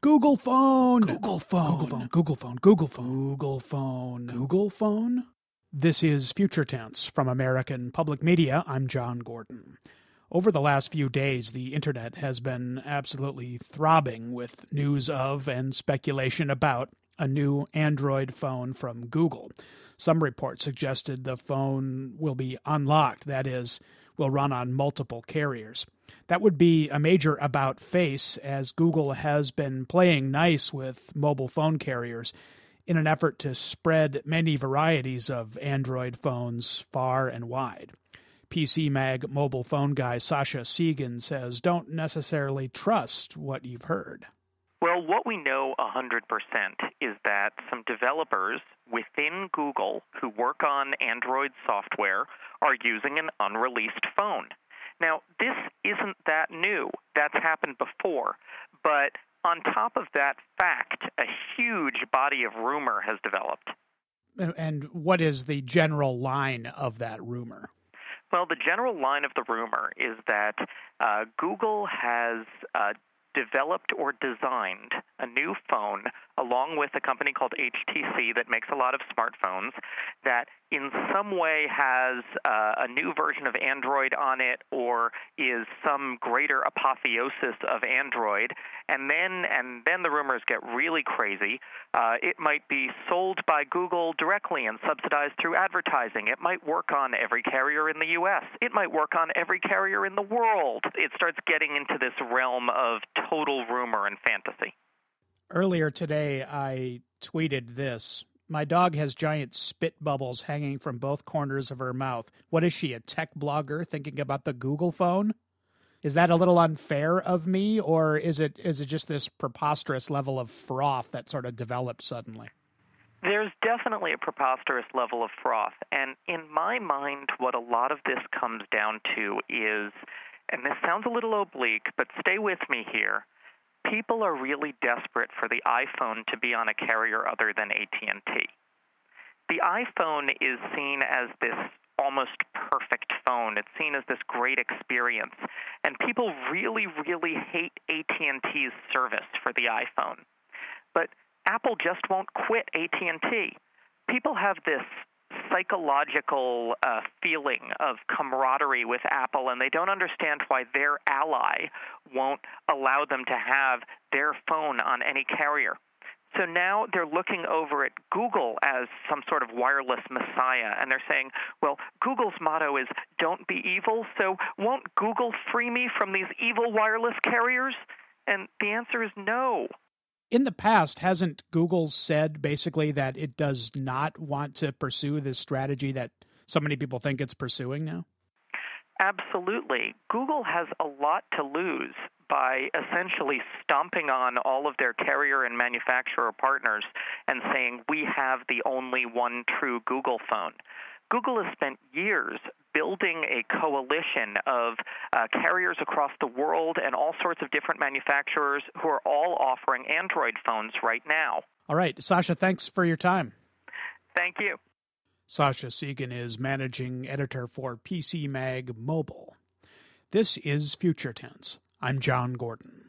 Google phone. Google phone. Google phone. Google phone. Google phone. Google phone. Google phone. This is Future Tense from American Public Media. I'm John Gordon. Over the last few days, the internet has been absolutely throbbing with news of and speculation about a new Android phone from Google. Some reports suggested the phone will be unlocked, that is, will run on multiple carriers. That would be a major about face, as Google has been playing nice with mobile phone carriers in an effort to spread many varieties of Android phones far and wide. PC Mag mobile phone guy Sascha Segan says don't necessarily trust what you've heard. Well, what we know 100% is that some developers within Google who work on Android software are using an unreleased phone. Now, this isn't that new. That's happened before. But on top of that fact, a huge body of rumor has developed. And what is the general line of that rumor? Well, the general line of the rumor is that Google has developed or designed a new phone along with a company called HTC that makes a lot of smartphones that in some way has a new version of Android on it or is some greater apotheosis of Android. And then the rumors get really crazy. It might be sold by Google directly and subsidized through advertising. It might work on every carrier in the U.S. It might work on every carrier in the world. It starts getting into this realm of total rumor and fantasy. Earlier today, I tweeted this. My dog has giant spit bubbles hanging from both corners of her mouth. What is she, a tech blogger thinking about the Google phone? Is that a little unfair of me, or is it just this preposterous level of froth that sort of developed suddenly? There's definitely a preposterous level of froth. And in my mind, what a lot of this comes down to is, and this sounds a little oblique, but stay with me here, people are really desperate for the iPhone to be on a carrier other than AT&T. The iPhone is seen as this almost perfect phone. It's seen as this great experience. And people really, really hate AT&T's service for the iPhone. But Apple just won't quit AT&T. People have this psychological feeling of camaraderie with Apple, and they don't understand why their ally won't allow them to have their phone on any carrier. So now they're looking over at Google as some sort of wireless messiah, and they're saying, well, Google's motto is don't be evil, so won't Google free me from these evil wireless carriers? And the answer is no. In the past, hasn't Google said basically that it does not want to pursue this strategy that so many people think it's pursuing now? Absolutely. Google has a lot to lose by essentially stomping on all of their carrier and manufacturer partners and saying, we have the only one true Google phone. Google has spent years building a coalition of carriers across the world and all sorts of different manufacturers who are all offering Android phones right now. All right. Sascha, thanks for your time. Thank you. Sascha Segan is managing editor for PC Mag Mobile. This is Future Tense. I'm John Gordon.